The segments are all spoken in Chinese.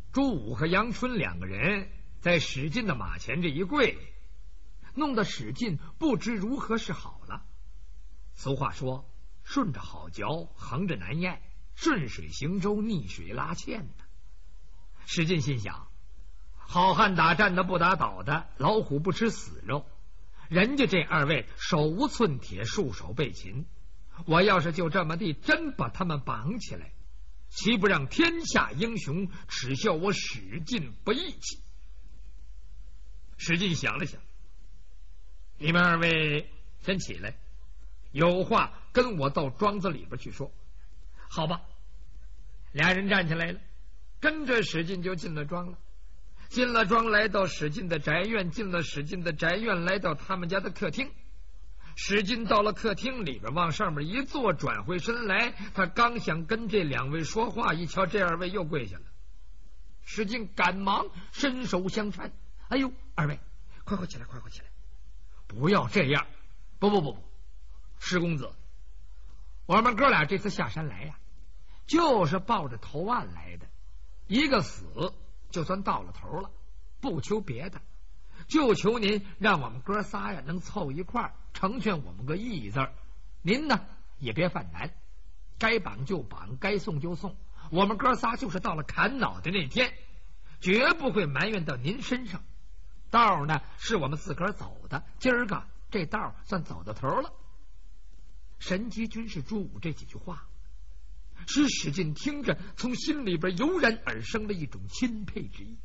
朱武和杨春两个人在史进的马前这一跪，弄得史进不知如何是好了。俗话说，顺着好嚼，横着难咽，顺水行舟，逆水拉纤的。史进心想，好汉打站的不打倒的，老虎不吃死肉，人家这二位手无寸铁，束手被擒，我要是就这么地真把他们绑起来，岂不让天下英雄耻笑我史进不义气？史进想了想，你们二位先起来，有话跟我到庄子里边去说。好吧，俩人站起来了，跟着史进就进了庄了。进了庄，来到史进的宅院，进了史进的宅院，来到他们家的客厅。史进到了客厅里边，往上面一坐，转回身来，他刚想跟这两位说话，一瞧这二位又跪下了。史进赶忙伸手相搀，哎呦，二位快起来，快起来，不要这样，不，史公子，我们哥俩这次下山来呀，就是抱着投案来的，一个死就算到了头了，不求别的，就求您让我们哥仨呀能凑一块儿成全我们个义字儿。您呢也别犯难，该绑就绑，该送就送，我们哥仨就是到了砍脑袋那天，绝不会埋怨到您身上。道呢是我们自个儿走的，今儿个这道算走到头了。神机军师朱武这几句话，使史进听着从心里边油然而生了一种钦佩之意。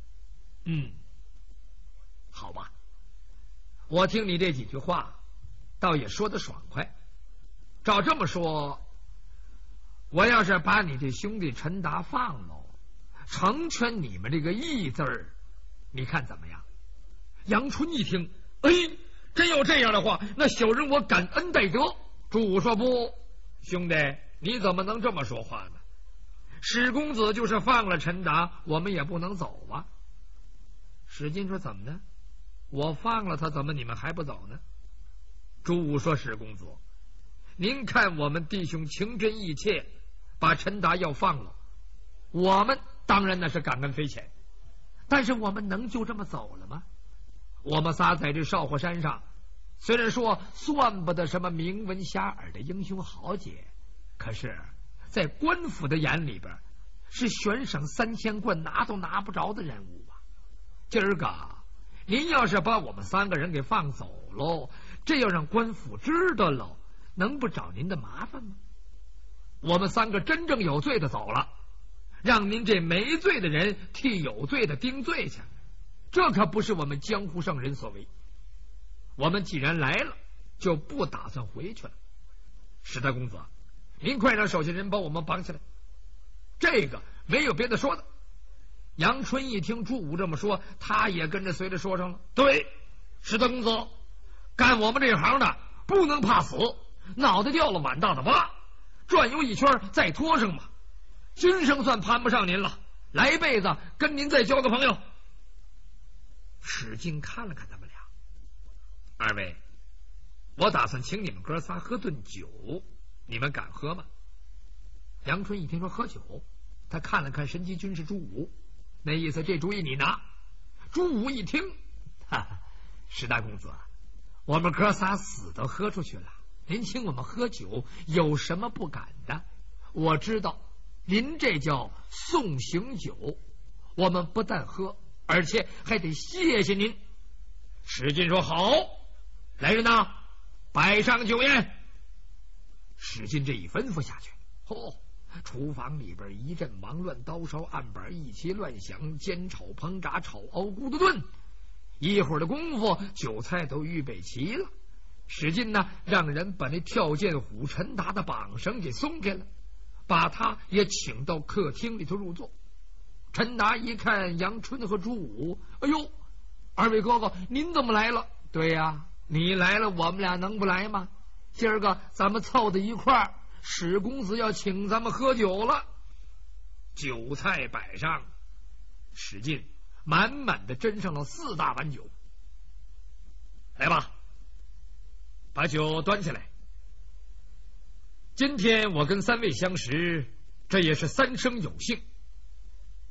好吧，我听你这几句话倒也说得爽快。照这么说，我要是把你这兄弟陈达放喽，成全你们这个义字儿，你看怎么样？杨春一听，哎，真要这样的话，那小人我感恩戴德。朱武说，不，兄弟，你怎么能这么说话呢？史公子就是放了陈达，我们也不能走啊。史进说，怎么呢？我放了他，怎么你们还不走呢？朱武说，史公子，您看我们弟兄情真意切，把陈达要放了，我们当然那是感恩匪浅，但是我们能就这么走了吗？我们仨在这少火山上，虽然说算不得什么名闻遐迩的英雄豪杰，可是在官府的眼里边，是悬赏3000贯拿都拿不着的人物啊。今儿个您要是把我们3个人给放走喽，这要让官府知道了，能不找您的麻烦吗？我们3个真正有罪的走了，让您这没罪的人替有罪的定罪去，这可不是我们江湖上人所为。我们既然来了，就不打算回去了。史大公子，您快让手下人把我们绑起来。这个没有别的说的。杨春一听朱武这么说，他也跟着随着说上了，对，史大公子，干我们这行的不能怕死，脑袋掉了碗大的疤，转悠一圈再拖上吧。今生算攀不上您了，来辈子跟您再交个朋友。史进看了看他们俩，二位，我打算请你们哥仨喝顿酒，你们敢喝吗？杨春一听说喝酒，他看了看神机军师朱武，那意思这主意你拿。朱武一听，哈哈，史大公子，我们哥仨死都喝出去了，您请我们喝酒有什么不敢的？我知道您这叫送行酒，我们不但喝，而且还得谢谢您。史进说，好，来人呐，摆上酒宴。史进这一吩咐下去，厨房里边一阵忙乱，刀烧案板一齐乱响，煎炒烹炸炒熬咕嘟炖，一会儿的功夫，酒菜都预备齐了。史进呢，让人把那跳涧虎陈达的绑绳给松开了，把他也请到客厅里头入座。陈达一看杨春和朱武，哎呦，二位哥哥您怎么来了？对呀，你来了，我们俩能不来吗？今儿个咱们凑在一块儿，史公子要请咱们喝酒了。酒菜摆上，史进满满的斟上了4大碗酒。来吧，把酒端起来。今天我跟3位相识，这也是3生有幸。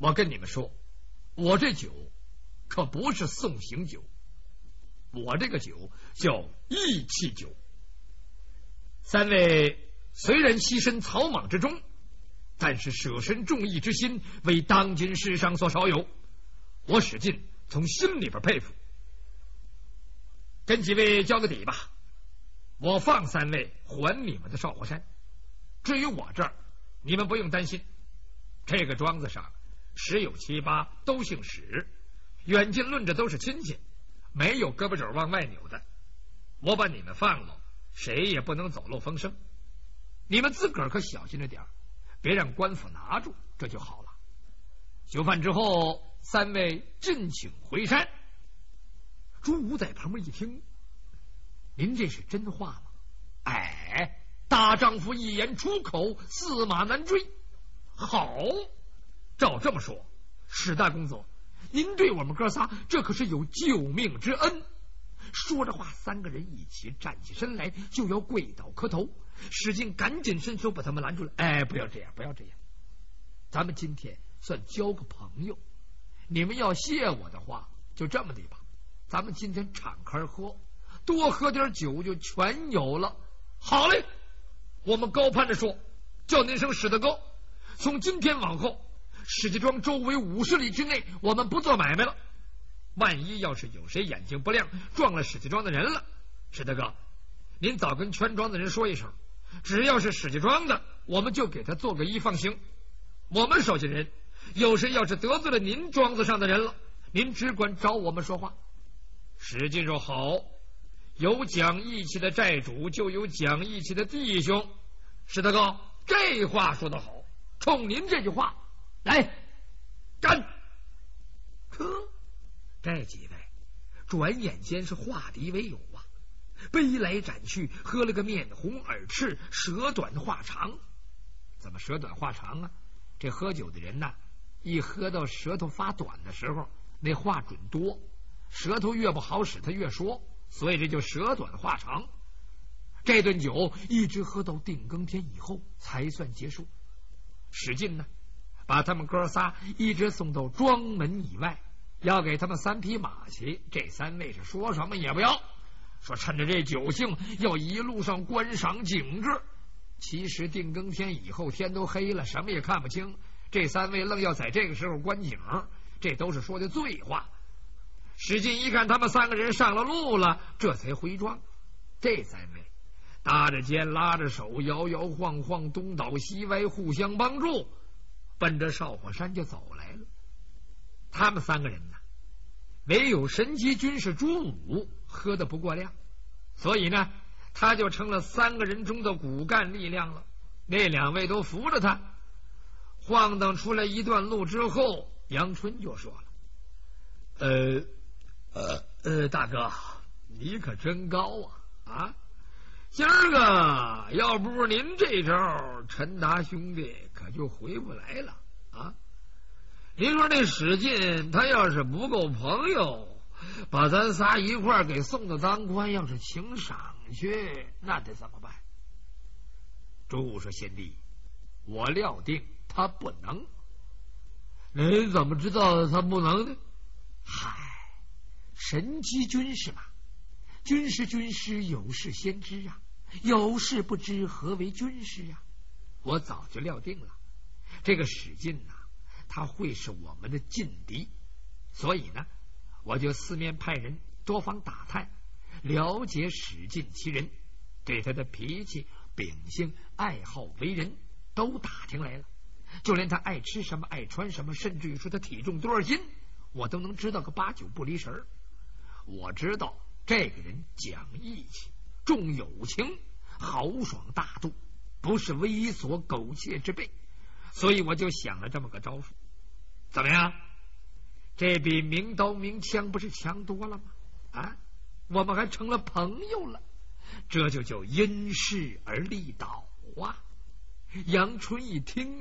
我跟你们说，我这酒可不是送行酒，我这个酒叫义气酒。三位虽然栖身草莽之中，但是舍身重义之心为当今世上所少有，我史进从心里边佩服。跟几位交个底吧，我放三位还你们的少华山。至于我这儿，你们不用担心，这个庄子上十有七八都姓史，远近论着都是亲戚，没有胳膊肘往外扭的。我把你们放了，谁也不能走漏风声。你们自个儿可小心着点，别让官府拿住，这就好了。酒饭之后，三位尽请回山。朱武在旁边一听，您这是真话吗？哎，大丈夫一言出口，驷马难追。好，照这么说，史大公子，您对我们哥仨这可是有救命之恩。说着话，三个人一起站起身来，就要跪倒磕头。史进赶紧伸手把他们拦住了。哎，不要这样，不要这样，咱们今天算交个朋友，你们要谢我的话，就这么的吧，咱们今天敞开喝，多喝点酒就全有了。好嘞，我们高攀着说，叫您声史大哥，从今天往后，史家庄周围50里之内，我们不做买卖了。万一要是有谁眼睛不亮，撞了史家庄的人了，史大哥，您早跟全庄的人说一声，只要是史家庄的，我们就给他做个一放行。我们手下人有谁要是得罪了您庄子上的人了，您只管找我们说话。史进说好，有讲义气的债主，就有讲义气的弟兄。史大哥，这话说得好，冲您这句话来干。呵，这几位转眼间是化敌为友啊，杯来盏去，喝了个面红耳赤，舌短话长。怎么舌短话长啊？这喝酒的人呢，一喝到舌头发短的时候，那话准多，舌头越不好使他越说，所以这就舌短话长。这顿酒一直喝到定更天以后才算结束。史进呢，把他们哥仨一直送到庄门以外，要给他们3匹马骑。这三位是说什么也不要，说趁着这酒兴要一路上观赏景致。其实定更天以后天都黑了，什么也看不清，这三位愣要在这个时候观景，这都是说的醉话。史进一看他们3个人上了路了，这才回庄。这三位搭着肩拉着手，摇摇晃晃，东倒西歪，互相帮助，奔着少华山就走来了。他们3个人呢，唯有神机军师朱武喝得不过量，所以呢他就成了3个人中的骨干力量了。那2位都扶着他。晃荡出来一段路之后，杨春就说了：大哥，你可真高啊！今儿个要不是您这招，陈达兄弟可就回不来了啊！您说那史进他要是不够朋友，把咱仨一块儿给送到当官，要是请赏去，那得怎么办？朱武说：贤弟，我料定他不能。您怎么知道他不能呢？嗨，神机军师嘛，军师有事先知啊，有事不知何为军师啊？我早就料定了，这个史进啊，他会是我们的劲敌，所以呢，我就四面派人多方打探，了解史进其人，对他的脾气、秉性、爱好、为人都打听来了，就连他爱吃什么、爱穿什么，甚至于说他体重多少斤，我都能知道个8、9不离神。我知道这个人讲义气，重友情，豪爽大度，不是猥琐苟且之辈，所以我就想了这么个招数。怎么样？这比明刀明枪不是强多了吗？啊，我们还成了朋友了，这就叫因势而立导啊！杨春一听，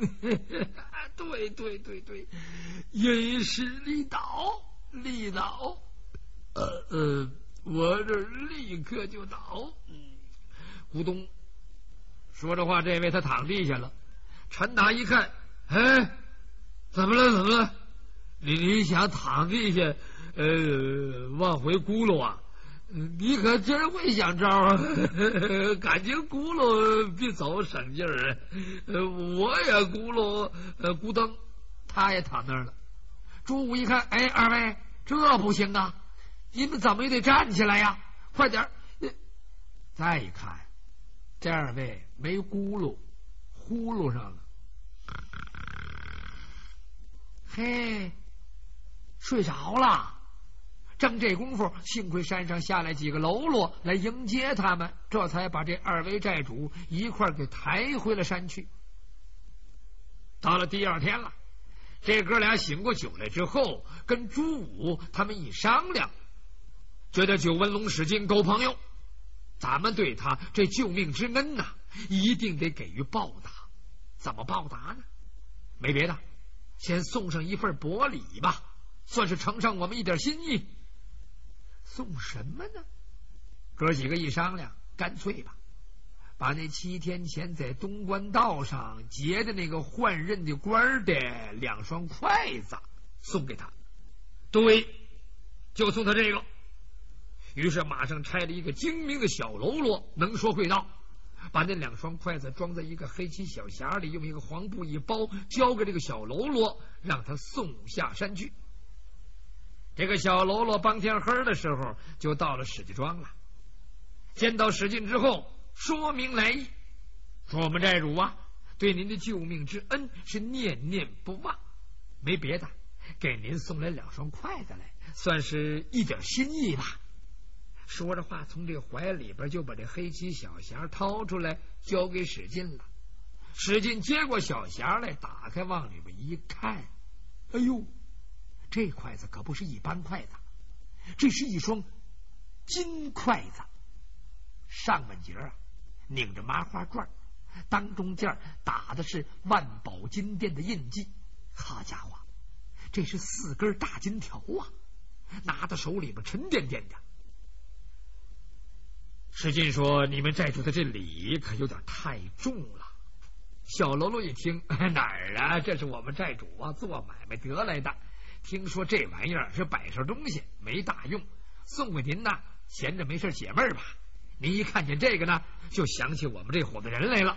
对，因势利导，我这立刻就倒。咕咚，说着话，这位他躺地下了。陈达一看， 怎么了？你想躺地下往回咕噜啊？你可真会想招啊！感情咕噜比走省劲儿。我也咕噜咕噔，他也躺那儿了。朱武一看，哎，二位这不行啊！你们怎么也得站起来呀！快点！再一看，这二位没咕噜，呼噜上了。嘿，睡着了。正这功夫，幸亏山上下来几个喽啰来迎接他们，这才把这二位债主一块给抬回了山去。到了第二天了，这哥俩醒过酒来之后，跟朱武他们一商量，觉得九纹龙史进够朋友，咱们对他这救命之恩呐，一定得给予报答。怎么报答呢？没别的，先送上一份薄礼吧，算是呈上我们一点心意。送什么呢？哥几个一商量，干脆吧，把那7天前在东关道上劫的那个换任的官的2双筷子送给他。对，就送他这个。于是马上差了一个精明的小喽啰，能说会道，把那2双筷子装在一个黑漆小匣里，用一个黄布一包，交给这个小喽啰，让他送下山去。这个小喽啰帮天黑的时候就到了史家庄了，见到史进之后，说明来意，说我们债主啊，对您的救命之恩是念念不忘，没别的，给您送来2双筷子来，算是一点心意吧。说着话，从这怀里边就把这黑漆小匣掏出来，交给史进了。史进接过小匣来，打开往里边一看，哎呦，这筷子可不是一般筷子，这是一双金筷子，上半截啊拧着麻花转，当中间打的是万宝金殿的印记。好家伙，这是4根大金条啊，拿到手里边沉甸甸的。史进说：“你们债主的这礼可有点太重了。”小喽啰一听，哪儿啊？这是我们债主啊做买卖得来的，听说这玩意儿是摆设东西，没大用，送给您呢，闲着没事解闷吧。您一看见这个呢，就想起我们这伙子人来了。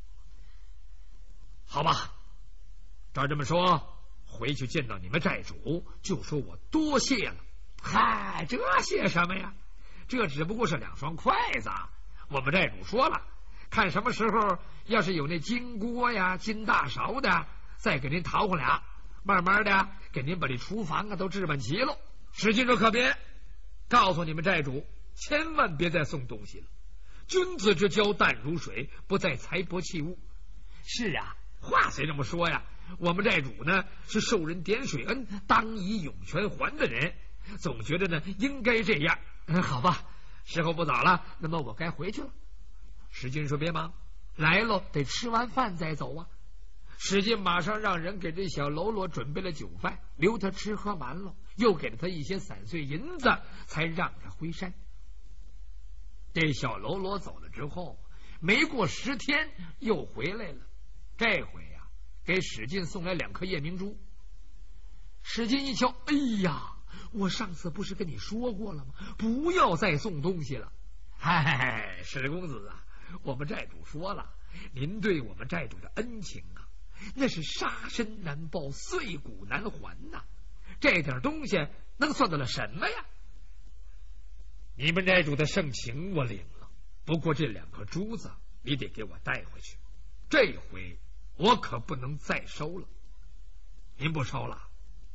好吧，照这么说，回去见到你们债主，就说我多谢了。嗨，这谢什么呀？这只不过是2双筷子，我们债主说了，看什么时候要是有那金锅呀、金大勺的，再给您淘回俩，慢慢的给您把这厨房啊都置办齐了。史进说：“可别，告诉你们债主，千万别再送东西了。君子之交淡如水，不在财帛器物。”是啊，话虽这么说呀，我们债主呢是受人点水恩，当以涌泉还的人，总觉得呢应该这样。好吧，时候不早了，那么我该回去了。史进说：“别忙，来喽，得吃完饭再走啊。”史进马上让人给这小喽啰准备了酒饭，留他吃喝完了，又给了他一些散碎银子，才让他回山。这小喽啰走了之后，没过10天又回来了。这回呀，给史进送来2颗夜明珠。史进一瞧，哎呀，我上次不是跟你说过了吗？不要再送东西了。嗨，史公子啊，我们债主说了，您对我们债主的恩情啊，那是杀身难报，碎骨难还呐。这点东西能算得了什么呀？你们债主的盛情我领了，不过这2颗珠子你得给我带回去，这回我可不能再收了。您不收了？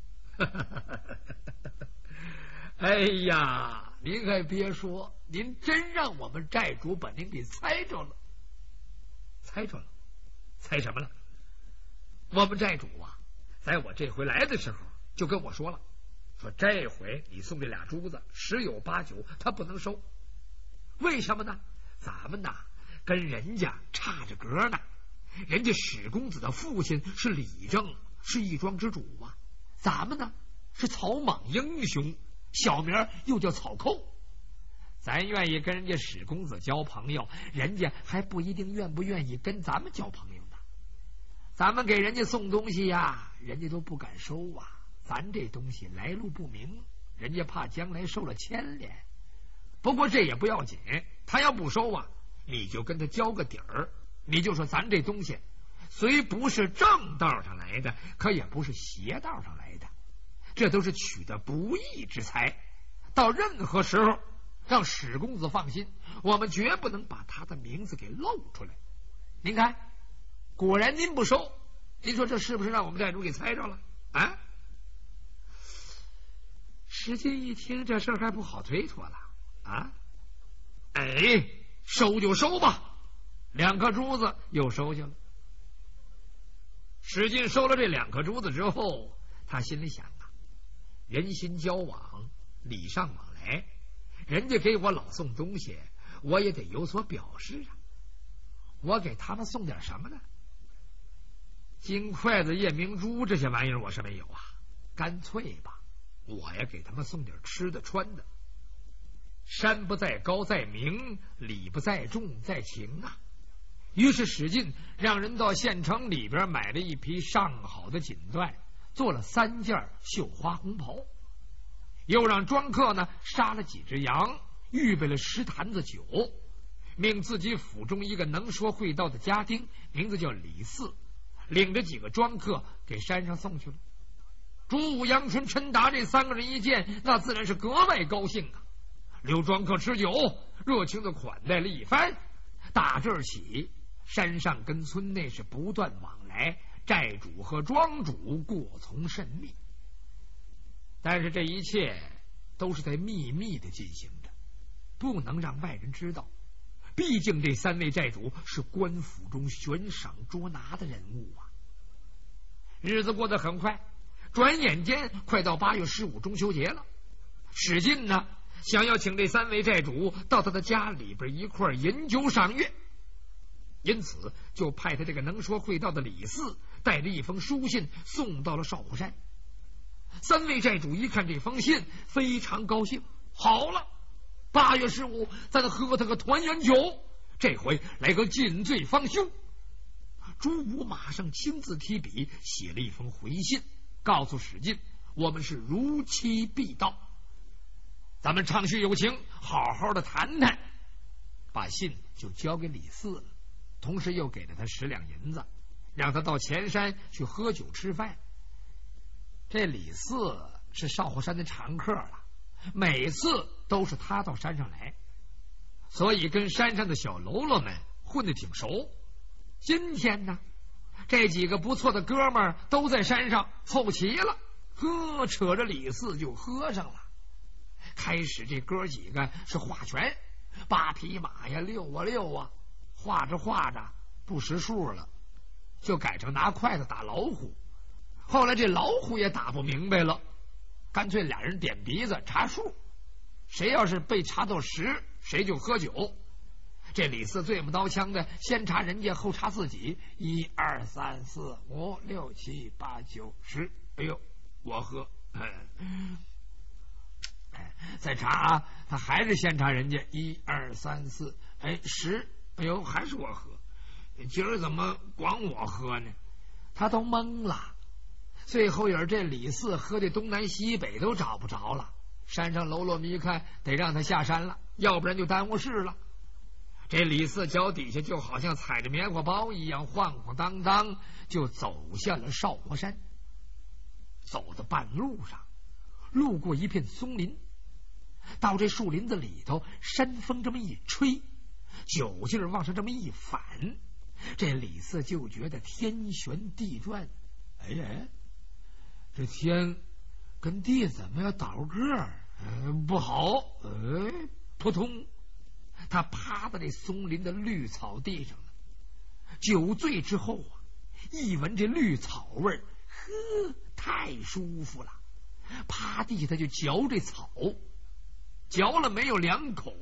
哎呀，您还别说，您真让我们债主把您给猜着了。猜着了？猜什么了？我们债主啊，在我这回来的时候就跟我说了，说这回你送这俩珠子10有8九他不能收。为什么呢？咱们呐跟人家差着格呢，人家史公子的父亲是李正，是义庄之主啊，咱们呢是草莽英雄，小名又叫草寇。咱愿意跟人家史公子交朋友，人家还不一定愿不愿意跟咱们交朋友呢。咱们给人家送东西呀， 人家都不敢收啊。咱这东西来路不明，人家怕将来受了牵连。不过这也不要紧，他要不收啊，你就跟他交个底儿，你就说咱这东西虽不是正道上来的，可也不是邪道上来的，这都是取得不义之财。到任何时候，让史公子放心，我们绝不能把他的名字给露出来。您看，果然您不收，您说这是不是让我们寨主给猜着了啊？史进一听这事儿还不好推脱了啊！哎，收就收吧，2颗珠子又收下了。史进收了这2颗珠子之后，他心里想啊，人心交往，礼尚往来，人家给我老送东西，我也得有所表示啊。我给他们送点什么呢？金筷子、夜明珠这些玩意儿我是没有啊，干脆吧，我也给他们送点吃的穿的。山不在高在明，礼不在重在情啊。于是史进让人到县城里边买了一批上好的锦缎，做了3件绣花红袍，又让庄客呢杀了几只羊，预备了10坛子酒，命自己府中一个能说会道的家丁，名字叫李四，领着几个庄客给山上送去了。朱武、杨春、陈达这3个人一见，那自然是格外高兴啊。留庄客吃酒，热情的款待了一番。打这儿起，山上跟村内是不断往来，寨主和庄主过从甚密。但是这一切都是在秘密的进行着，不能让外人知道。毕竟这3位寨主是官府中悬赏捉拿的人物啊。日子过得很快，转眼间快到8月15中秋节了。史进呢，想要请这3位寨主到他的家里边一块饮酒赏月，因此就派他这个能说会道的李四带着一封书信送到了少虎山。3位寨主一看这封信，非常高兴。好了，8月15咱喝他个团圆酒，这回来个尽醉方休。朱武马上亲自提笔写了一封回信，告诉史进，我们是如期必到，咱们畅叙友情，好好的谈谈。把信就交给李四了，同时又给了他10两银子，让他到前山去喝酒吃饭。这李四是少虎山的常客了，每次都是他到山上来，所以跟山上的小喽啰们混得挺熟。今天呢，这几个不错的哥们儿都在山上凑齐了，扯着李四就喝上了。开始这哥几个是画拳，8匹马呀，6啊6啊，画着画着不识数了，就改成拿筷子打老虎。后来这老虎也打不明白了，干脆俩人点鼻子查数，谁要是被查到10，谁就喝酒。这李四最不刀枪的，先查人家，后查自己，1、2、3、4、5、6、7、8、9、10，哎呦，我喝。再查啊，他还是先查人家1、2、3、4，哎10，哎呦，还是我喝。今儿怎么光我喝呢？他都懵了。最后也是这李四喝的东南西北都找不着了，山上喽啰们一看，得让他下山了，要不然就耽误事了。这李四脚底下就好像踩着棉花包一样，晃晃荡荡就走下了少华山。走到半路上，路过一片松林，到这树林子里头，山风这么一吹，酒劲儿往上这么一反，这李四就觉得天旋地转。哎呀，这天跟地怎么要倒个儿？不好！扑通，他趴在这松林的绿草地上了。酒醉之后啊，一闻这绿草味儿，太舒服了。趴地下他就嚼这草，嚼了没有2口，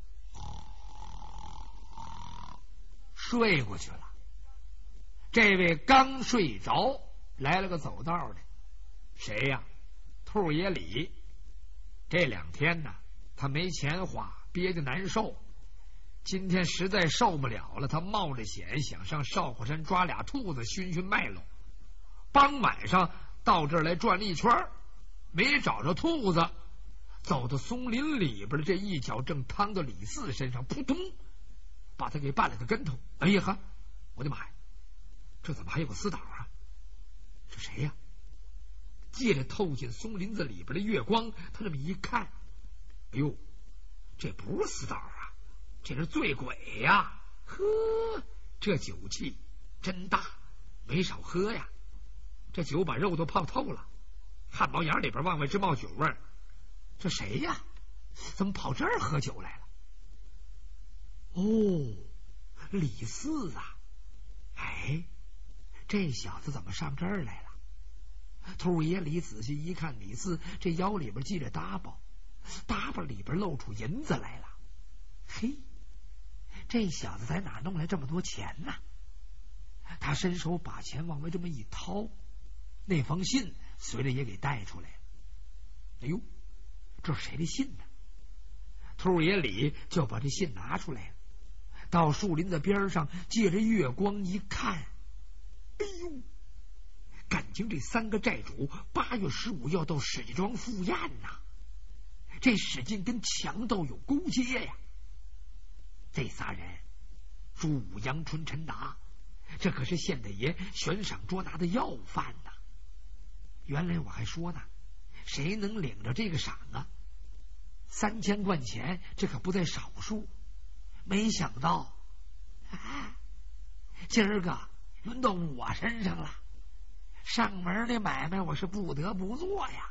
睡过去了。这位刚睡着，来了个走道的，谁呀？兔爷李。这2天呢，他没钱花，憋得难受。今天实在受不了了，他冒着险想上少华山抓俩兔子寻寻脉络。 傍晚上到这儿来转了一圈，没找着兔子，走到松林里边的这一脚正趟到李四身上，扑通把他给绊了个跟头。哎呀哈，我的妈呀，这怎么还有个死党啊？这谁呀？借着透进松林子里边的月光，他这么一看，哎呦，这不是死党啊，这是醉鬼呀！呵，这酒气真大，没少喝呀。这酒把肉都泡透了，汗毛眼里边往外直冒酒味儿。这谁呀？怎么跑这儿喝酒来了？哦，李四啊！哎，这小子怎么上这儿来了？兔爷李仔细一看，李四这腰里边系着搭包，搭包里边露出银子来了。嘿，这小子在哪弄来这么多钱呢？他伸手把钱往外这么一掏，那封信随着也给带出来了。哎呦，这是谁的信呢？兔爷李就把这信拿出来了，到树林子边上，借着月光一看，哎呦，感情这3个债主8月15要到史家庄赴宴呐！这史进跟强盗有勾结呀！这仨人，朱武、杨春、陈达，这可是县太爷悬赏捉拿的要犯呐！原来我还说呢，谁能领着这个赏啊？3000贯钱，这可不在少数。没想到，今儿个轮到我身上了。上门的买卖我是不得不做呀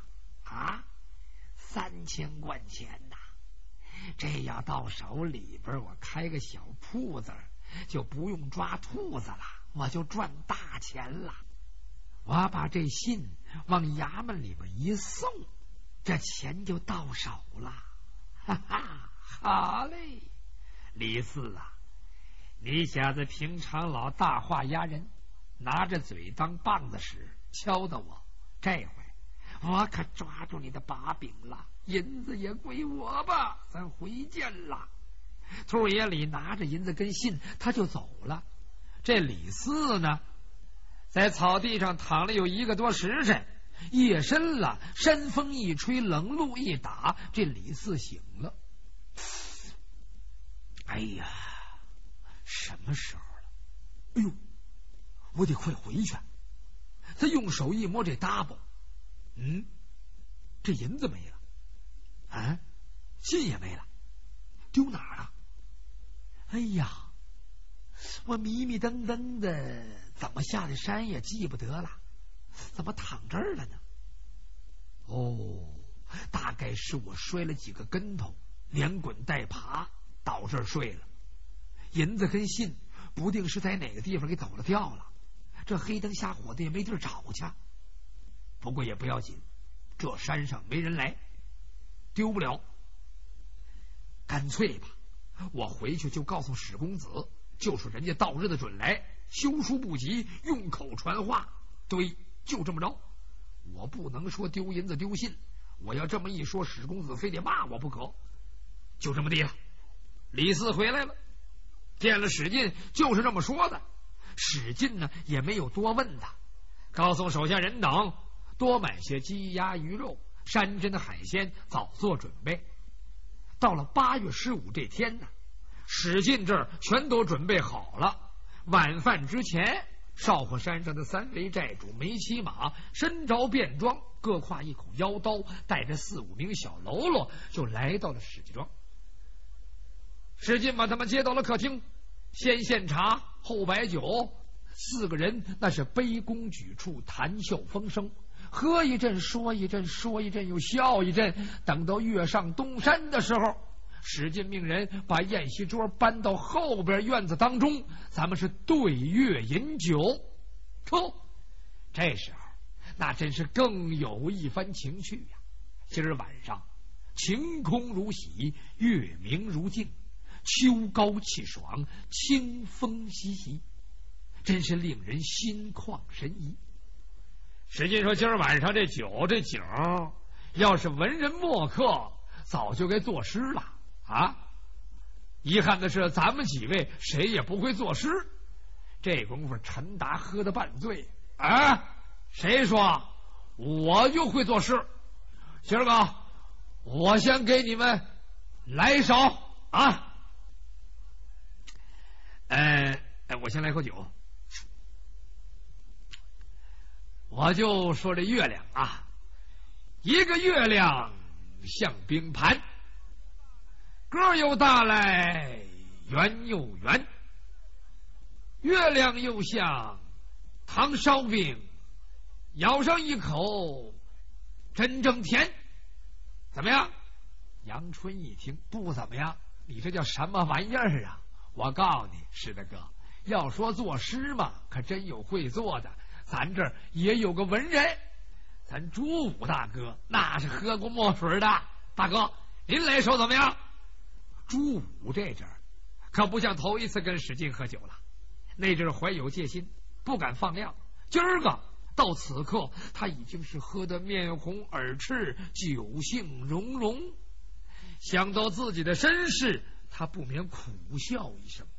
！3000贯钱呐，这要到手里边，我开个小铺子就不用抓兔子了，我就赚大钱了。我把这信往衙门里边一送，这钱就到手了。哈哈，好嘞，李四啊，你小子平常老大话压人，拿着嘴当棒子使，敲打我，这回我可抓住你的把柄了，银子也归我吧，咱回见了。兔爷李拿着银子跟信他就走了。这李四呢，在草地上躺了有1个多时辰，夜深了，山风一吹，冷露一打，这李四醒了。哎呀，什么时候了？哎呦，我得快回去。他用手一摸这搭包，这银子没了，信也没了，丢哪儿了？哎呀，我迷迷瞪瞪的，怎么下的山也记不得了，怎么躺这儿了呢？哦，大概是我摔了几个跟头，连滚带爬到这儿睡了。银子跟信不定是在哪个地方给走了掉了，这黑灯瞎火的也没地儿找去。不过也不要紧，这山上没人来，丢不了。干脆吧，我回去就告诉史公子，就说人家到日子准来，休书不及，用口传话。对，就这么着。我不能说丢银子丢信，我要这么一说，史公子非得骂我不可。就这么地了。李四回来了，见了史进，就是这么说的。史进呢也没有多问他，告诉手下人等多买些鸡鸭鱼肉、山珍的海鲜，早做准备。到了8月15这天呢，史进这儿全都准备好了。晚饭之前，少火山上的3位债主没骑马，身着便装，各挎一口腰刀，带着4、5名小喽啰，就来到了史家庄。史进把他们接到了客厅，先献茶后摆酒，4个人那是卑躬举处，谈笑风生，喝一阵说一阵，说一阵又笑一阵。等到月上东山的时候，史进命人把宴席桌搬到后边院子当中，咱们是对月饮酒。这时候那真是更有一番情趣呀。今儿晚上晴空如洗，月明如镜，秋高气爽，清风习习，真是令人心旷神怡。史进说，今儿晚上这酒这景，要是文人墨客早就该作诗了遗憾的是咱们几位谁也不会作诗。这功夫陈达喝得半醉谁说我就会做事？今儿个我先给你们来一首啊！我先来口酒。我就说这月亮啊，一个月亮像冰盘，个又大来圆又圆，月亮又像糖烧饼，咬上一口真正甜。怎么样？杨春一听不怎么样，你这叫什么玩意儿啊？我告诉你，石大哥，要说作诗嘛，可真有会做的，咱这儿也有个文人，咱朱武大哥那是喝过墨水的。大哥，您来首怎么样？朱武这阵儿可不像头一次跟史进喝酒了，那阵儿怀有戒心，不敢放料。今儿个到此刻，他已经是喝得面红耳赤，酒兴融融。想到自己的身世，他不免苦笑一声。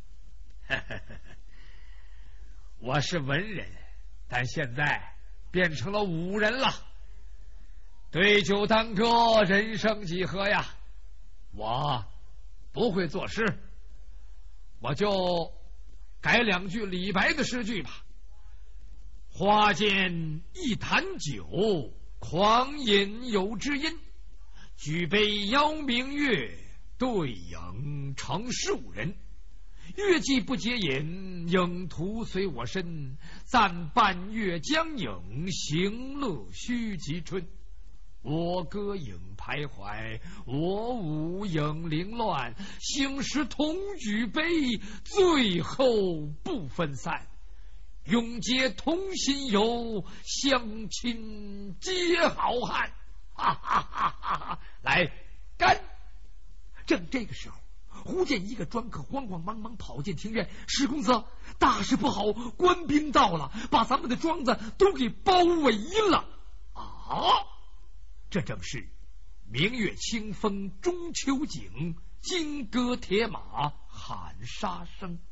我是文人，但现在变成了武人了，对酒当歌，人生几何呀？我不会作诗，我就改两句李白的诗句吧。花间一坛酒，狂饮有知音。举杯邀明月，对影成数人。月既不解饮，影徒随我身。暂伴月将影，行乐须及春。我歌影徘徊，我舞影零乱。兴时同举杯，醉后不分散。永结同心游，相亲皆好汉。哈哈哈哈！来干！正这个时候，忽见一个专客慌慌忙忙跑进庭院。石公子，大事不好，官兵到了，把咱们的庄子都给包围了。啊！这正是明月清风中秋景，金戈铁马喊杀声。